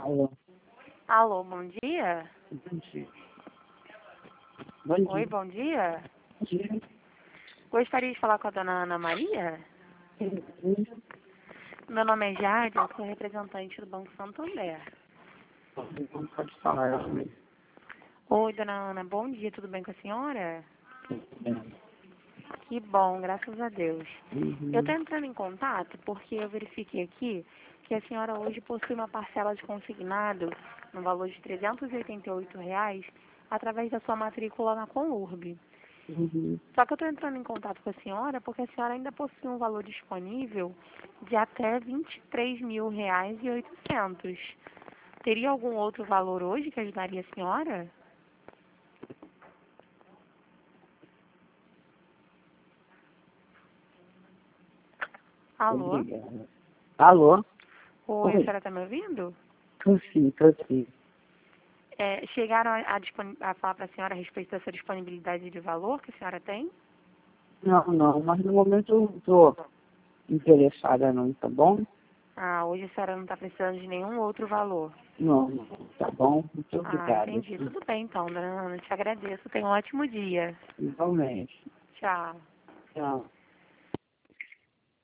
Alô, Alô, bom dia? bom dia. Bom Oi, dia. bom dia. Bom dia. Gostaria de falar com a dona Ana Maria? Meu nome é Jade, eu sou representante do Banco Santander. Não pode falar, ela mesmo. Oi, dona Ana, bom dia, tudo bem com a senhora? Que bom, graças a Deus. Eu estou entrando em contato porque eu verifiquei aqui que a senhora hoje possui uma parcela de consignado no valor de R$ 388 através da sua matrícula na Conurb. Só que eu estou entrando em contato com a senhora porque a senhora ainda possui um valor disponível de até R$ 23.800. Teria algum outro valor hoje que ajudaria a senhora? Alô? Obrigado. Alô? Oi, a senhora está me ouvindo? Tô sim. Chegaram a falar para a senhora a respeito dessa disponibilidade de valor que a senhora tem? Não, mas no momento eu não tô interessada não, tá bom? Ah, hoje a senhora não está precisando de nenhum outro valor. Não, tá bom? Muito Ah, obrigado. entendi. Tudo bem então, dona Ana. Te agradeço. Tenha um ótimo dia. Igualmente. Tchau. Tchau.